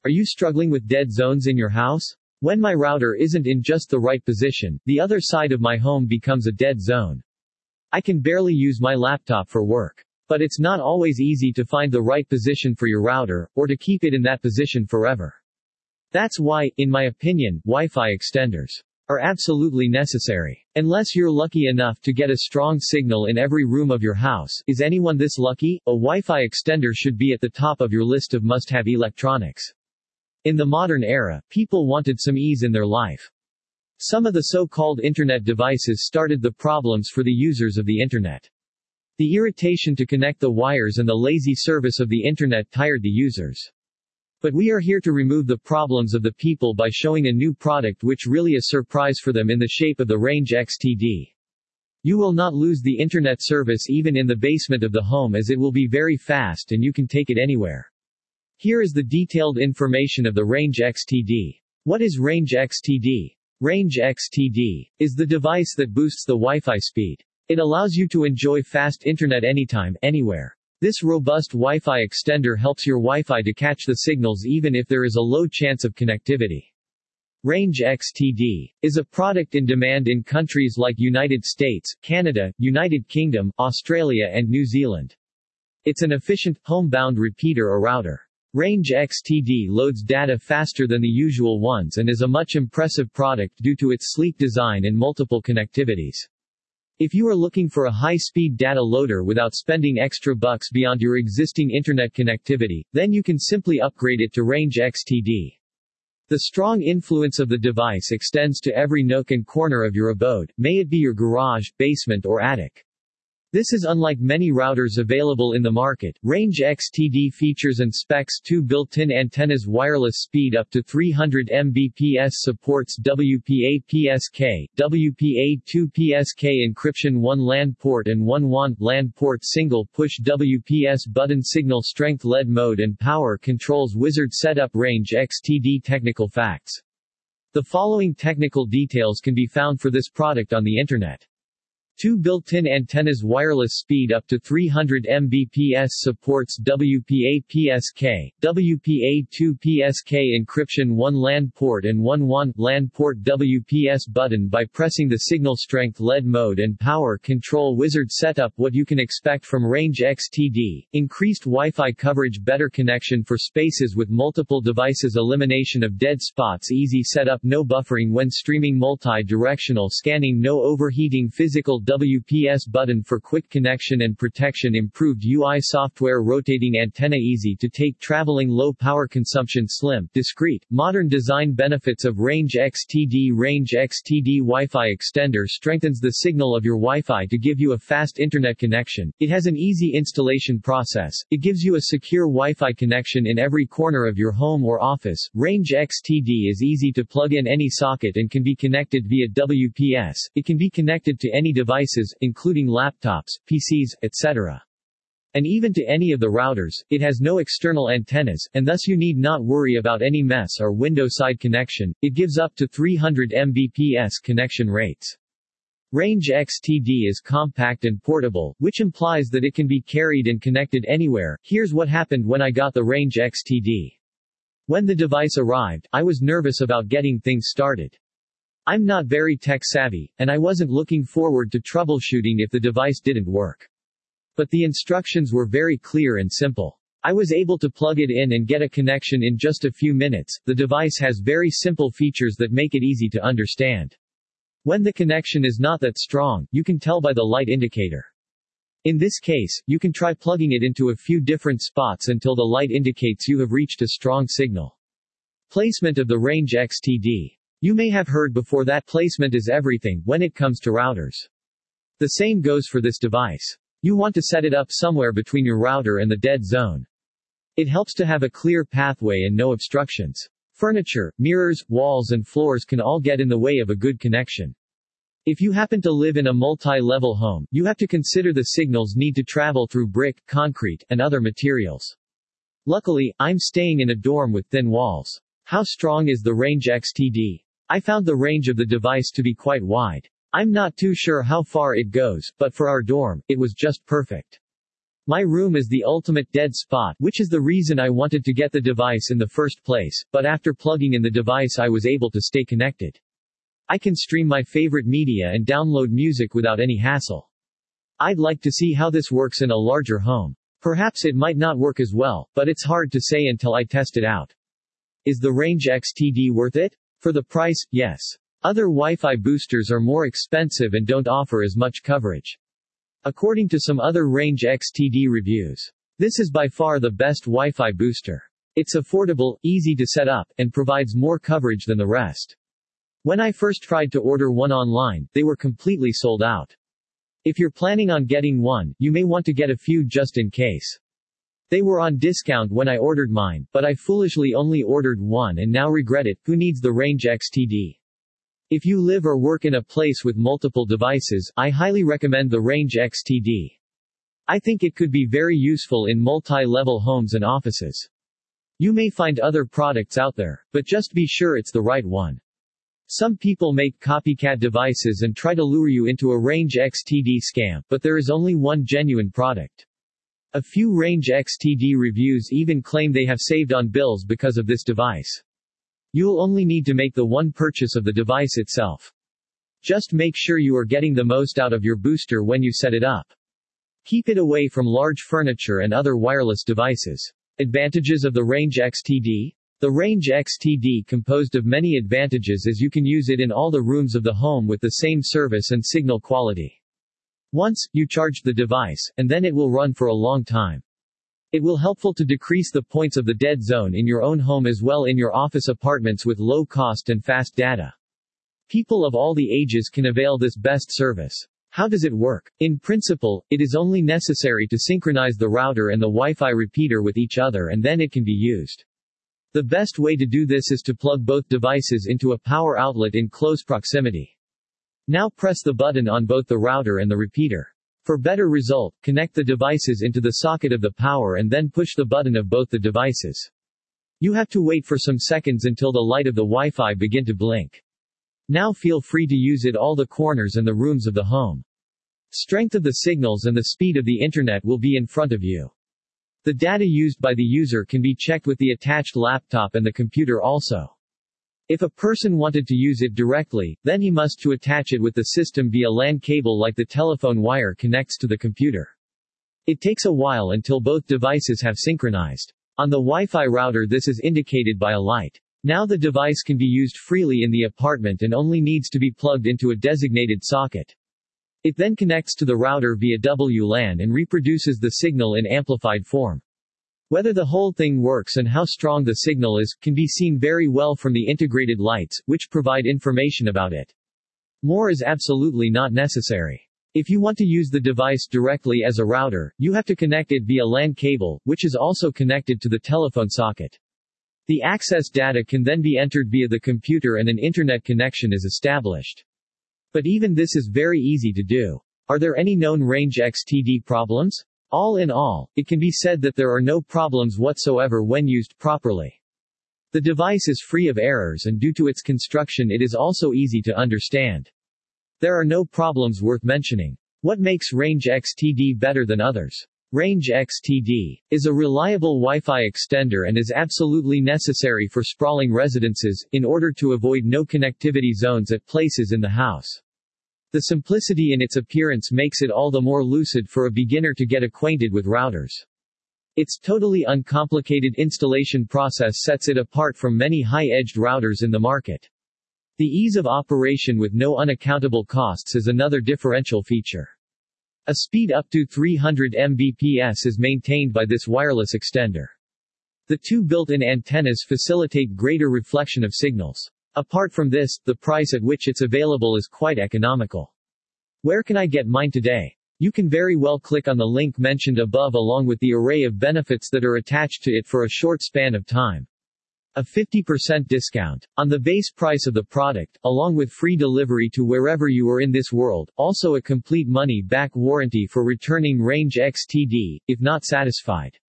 Are you struggling with dead zones in your house? When my router isn't in just the right position, the other side of my home becomes a dead zone. I can barely use my laptop for work. But it's not always easy to find the right position for your router, or to keep it in that position forever. That's why, in my opinion, Wi-Fi extenders are absolutely necessary. Unless you're lucky enough to get a strong signal in every room of your house, is anyone this lucky? A Wi-Fi extender should be at the top of your list of must-have electronics. In the modern era, people wanted some ease in their life. Some of the so-called internet devices started the problems for the users of the internet. The irritation to connect the wires and the lazy service of the internet tired the users. But we are here to remove the problems of the people by showing a new product which really a surprise for them in the shape of the Range XTD. You will not lose the internet service even in the basement of the home, as it will be very fast and you can take it anywhere. Here is the detailed information of the Range XTD. What is Range XTD? Range XTD is the device that boosts the Wi-Fi speed. It allows you to enjoy fast internet anytime, anywhere. This robust Wi-Fi extender helps your Wi-Fi to catch the signals even if there is a low chance of connectivity. Range XTD is a product in demand in countries like United States, Canada, United Kingdom, Australia and New Zealand. It's an efficient, homebound repeater or router. Range XTD loads data faster than the usual ones and is a much impressive product due to its sleek design and multiple connectivities. If you are looking for a high-speed data loader without spending extra bucks beyond your existing internet connectivity, then you can simply upgrade it to Range XTD. The strong influence of the device extends to every nook and corner of your abode, may it be your garage, basement or attic. This is unlike many routers available in the market. Range XTD features and specs: 2 built-in antennas, wireless speed up to 300 Mbps, supports WPA-PSK, WPA2-PSK encryption, 1 LAN port and 1 WAN LAN port, single push WPS button, signal strength, LED mode and power controls, wizard setup. Range XTD technical facts. The following technical details can be found for this product on the internet. 2 built-in antennas, wireless speed up to 300 Mbps, supports WPA-PSK, WPA2-PSK encryption, 1 LAN port and 1 WAN LAN port, WPS button by pressing the signal strength, LED mode and power control, wizard setup. What you can expect from Range XTD: increased Wi-Fi coverage, better connection for spaces with multiple devices, elimination of dead spots, easy setup, no buffering when streaming, multi-directional scanning, no overheating, physical WPS button for quick connection and protection, improved UI software, rotating antenna, easy to take traveling, low power consumption, slim, discreet, modern design. Benefits of Range XTD. Range XTD Wi-Fi extender strengthens the signal of your Wi-Fi to give you a fast internet connection. It has an easy installation process. It gives you a secure Wi-Fi connection in every corner of your home or office. Range XTD is easy to plug in any socket and can be connected via WPS. It can be connected to any devices, including laptops, PCs, etc. And even to any of the routers. It has no external antennas, and thus you need not worry about any mess or window side connection. It gives up to 300 Mbps connection rates. Range XTD is compact and portable, which implies that it can be carried and connected anywhere. Here's what happened when I got the Range XTD. When the device arrived, I was nervous about getting things started. I'm not very tech savvy, and I wasn't looking forward to troubleshooting if the device didn't work. But the instructions were very clear and simple. I was able to plug it in and get a connection in just a few minutes. The device has very simple features that make it easy to understand. When the connection is not that strong, you can tell by the light indicator. In this case, you can try plugging it into a few different spots until the light indicates you have reached a strong signal. Placement of the Range XTD. You may have heard before that placement is everything when it comes to routers. The same goes for this device. You want to set it up somewhere between your router and the dead zone. It helps to have a clear pathway and no obstructions. Furniture, mirrors, walls and floors can all get in the way of a good connection. If you happen to live in a multi-level home, you have to consider the signals need to travel through brick, concrete, and other materials. Luckily, I'm staying in a dorm with thin walls. How strong is the Range XTD? I found the range of the device to be quite wide. I'm not too sure how far it goes, but for our dorm, it was just perfect. My room is the ultimate dead spot, which is the reason I wanted to get the device in the first place, but after plugging in the device I was able to stay connected. I can stream my favorite media and download music without any hassle. I'd like to see how this works in a larger home. Perhaps it might not work as well, but it's hard to say until I test it out. Is the Range XTD worth it? For the price, yes. Other Wi-Fi boosters are more expensive and don't offer as much coverage. According to some other Range XTD reviews, this is by far the best Wi-Fi booster. It's affordable, easy to set up, and provides more coverage than the rest. When I first tried to order one online, they were completely sold out. If you're planning on getting one, you may want to get a few just in case. They were on discount when I ordered mine, but I foolishly only ordered one and now regret it. Who needs the Range XTD? If you live or work in a place with multiple devices, I highly recommend the Range XTD. I think it could be very useful in multi-level homes and offices. You may find other products out there, but just be sure it's the right one. Some people make copycat devices and try to lure you into a Range XTD scam, but there is only one genuine product. A few Range XTD reviews even claim they have saved on bills because of this device. You'll only need to make the one purchase of the device itself. Just make sure you are getting the most out of your booster when you set it up. Keep it away from large furniture and other wireless devices. Advantages of the Range XTD? The Range XTD composed of many advantages as you can use it in all the rooms of the home with the same service and signal quality. Once you charge the device, and then it will run for a long time. It will helpful to decrease the points of the dead zone in your own home as well in your office apartments with low cost and fast data. People of all the ages can avail this best service. How does it work? In principle, it is only necessary to synchronize the router and the Wi-Fi repeater with each other and then it can be used. The best way to do this is to plug both devices into a power outlet in close proximity. Now press the button on both the router and the repeater. For better result, connect the devices into the socket of the power and then push the button of both the devices. You have to wait for some seconds until the light of the Wi-Fi begin to blink. Now feel free to use it all the corners and the rooms of the home. Strength of the signals and the speed of the internet will be in front of you. The data used by the user can be checked with the attached laptop and the computer also. If a person wanted to use it directly, then he must to attach it with the system via LAN cable like the telephone wire connects to the computer. It takes a while until both devices have synchronized. On the Wi-Fi router this is indicated by a light. Now the device can be used freely in the apartment and only needs to be plugged into a designated socket. It then connects to the router via WLAN and reproduces the signal in amplified form. Whether the whole thing works and how strong the signal is, can be seen very well from the integrated lights, which provide information about it. More is absolutely not necessary. If you want to use the device directly as a router, you have to connect it via LAN cable, which is also connected to the telephone socket. The access data can then be entered via the computer and an internet connection is established. But even this is very easy to do. Are there any known Range XTD problems? All in all, it can be said that there are no problems whatsoever when used properly. The device is free of errors and due to its construction it is also easy to understand. There are no problems worth mentioning. What makes Range XTD better than others? Range XTD is a reliable Wi-Fi extender and is absolutely necessary for sprawling residences, in order to avoid no connectivity zones at places in the house. The simplicity in its appearance makes it all the more lucid for a beginner to get acquainted with routers. Its totally uncomplicated installation process sets it apart from many high-edged routers in the market. The ease of operation with no unaccountable costs is another differential feature. A speed up to 300 Mbps is maintained by this wireless extender. The two built-in antennas facilitate greater reflection of signals. Apart from this, the price at which it's available is quite economical. Where can I get mine today? You can very well click on the link mentioned above along with the array of benefits that are attached to it for a short span of time. A 50% discount on the base price of the product, along with free delivery to wherever you are in this world, also a complete money-back warranty for returning Range XTD, if not satisfied.